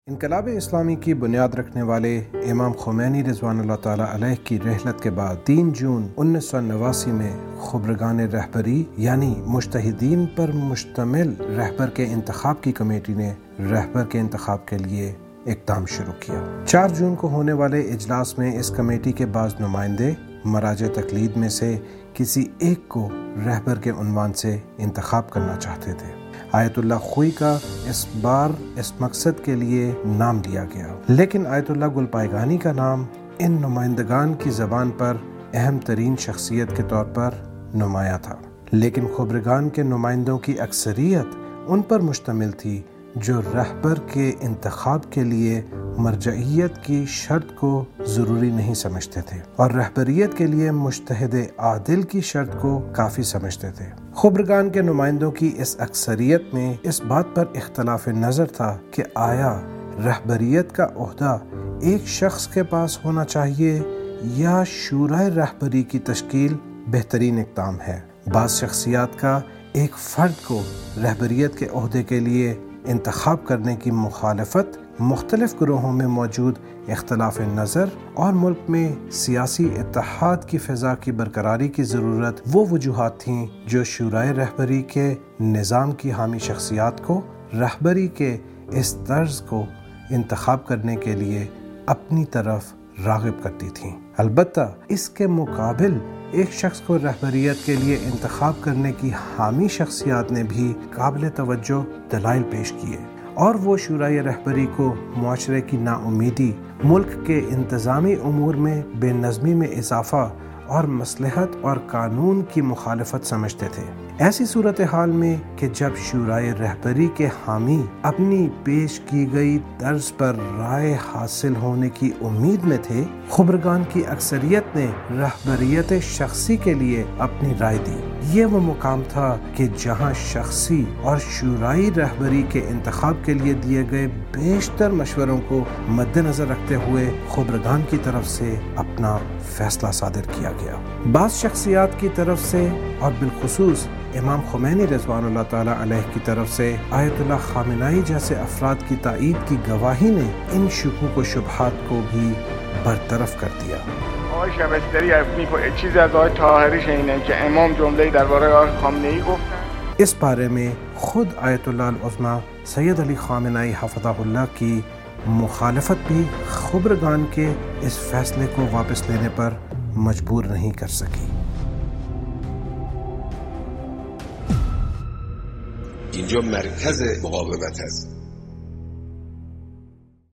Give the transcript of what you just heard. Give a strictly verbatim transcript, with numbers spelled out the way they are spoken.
انقلاب اسلامی کی بنیاد رکھنے والے امام خمینی رضوان اللہ تعالیٰ علیہ کی رحلت کے بعد تین جون انیس سو نواسی میں خبرگان رہبری یعنی مجتہدین پر مشتمل رہبر کے انتخاب کی کمیٹی نے رہبر کے انتخاب کے لیے اقدام شروع کیا۔ چار جون کو ہونے والے اجلاس میں اس کمیٹی کے بعض نمائندے مراجع تقلید میں سے کسی ایک کو رہبر کے عنوان سے انتخاب کرنا چاہتے تھے۔ آیت اللہ خوئی کا اس بار اس مقصد کے لیے نام لیا گیا، لیکن آیت اللہ گلپائگانی کا نام ان نمائندگان کی زبان پر اہم ترین شخصیت کے طور پر نمایاں تھا، لیکن خبرگان کے نمائندوں کی اکثریت ان پر مشتمل تھی جو رہبر کے انتخاب کے لیے مرجعیت کی شرط کو ضروری نہیں سمجھتے تھے اور رہبریت کے لیے مجتہد عادل کی شرط کو کافی سمجھتے تھے۔ خبرگان کے نمائندوں کی اس اکثریت میں اس بات پر اختلاف نظر تھا کہ آیا رہبریت کا عہدہ ایک شخص کے پاس ہونا چاہیے یا شورائے رہبری کی تشکیل بہترین اقدام ہے۔ بعض شخصیات کا ایک فرد کو رہبریت کے عہدے کے لیے انتخاب کرنے کی مخالفت مختلف گروہوں میں موجود اختلاف نظر اور ملک میں سیاسی اتحاد کی فضا کی برقراری کی ضرورت وہ وجوہات تھیں جو شورائے رہبری کے نظام کی حامی شخصیات کو رہبری کے اس طرز کو انتخاب کرنے کے لیے اپنی طرف راغب کرتی تھیں۔ البتہ اس کے مقابل ایک شخص کو رہبریت کے لیے انتخاب کرنے کی حامی شخصیات نے بھی قابل توجہ دلائل پیش کیے، اور وہ شورائے رہبری کو معاشرے کی ناامیدی، ملک کے انتظامی امور میں بے نظمی میں اضافہ اور مصلحت اور قانون کی مخالفت سمجھتے تھے۔ ایسی صورتحال میں کہ جب شورائے رہبری کے حامی اپنی پیش کی گئی طرز پر رائے حاصل ہونے کی امید میں تھے، خبرگان کی اکثریت نے رہبریت شخصی کے لیے اپنی رائے دی۔ یہ وہ مقام تھا کہ جہاں شخصی اور شورائی رہبری کے انتخاب کے لیے دیے گئے بیشتر مشوروں کو مد نظر رکھتے ہوئے خبرگان کی طرف سے اپنا فیصلہ صادر کیا گیا۔ بعض شخصیات کی طرف سے اور بالخصوص امام خمینی رضوان اللہ تعالیٰ علیہ کی طرف سے آیت اللہ خامنائی جیسے افراد کی تائید کی گواہی نے ان شکوک و شبہات کو بھی برطرف کر دیا۔ آقای شبستری می‌پرسه چیزی از آقای طاهری شنیدن که امام جمله‌ای درباره آقای خامنه‌ای گفتن؟ اس بارے میں خود آیت اللہ العظمیٰ سید علی خامنائی حفظہ اللہ کی مخالفت بھی خبرگان کے اس فیصلے کو واپس لینے پر مجبور نہیں کر سکی۔ اینجا مرکز مقاومت هست.